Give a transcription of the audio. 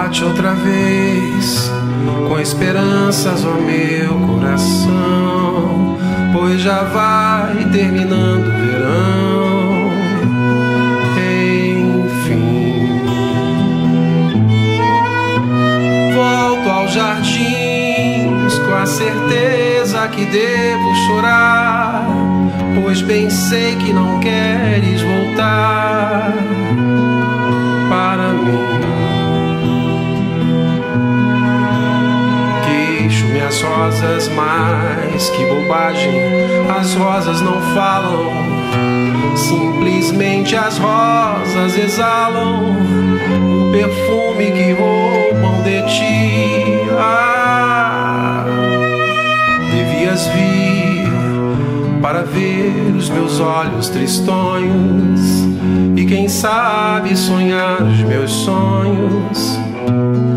bate outra vez, com esperanças, ó meu coração, pois já vai terminando o verão. Enfim, volto aos jardins com a certeza que devo chorar, pois bem sei que não queres voltar para mim. Queixo minhas rosas, mas que bobagem, as rosas não falam, simplesmente as rosas exalam o perfume que roubam de ti. Ah, devias vir para ver os meus olhos tristonhos e quem sabe sonhar os meus sonhos.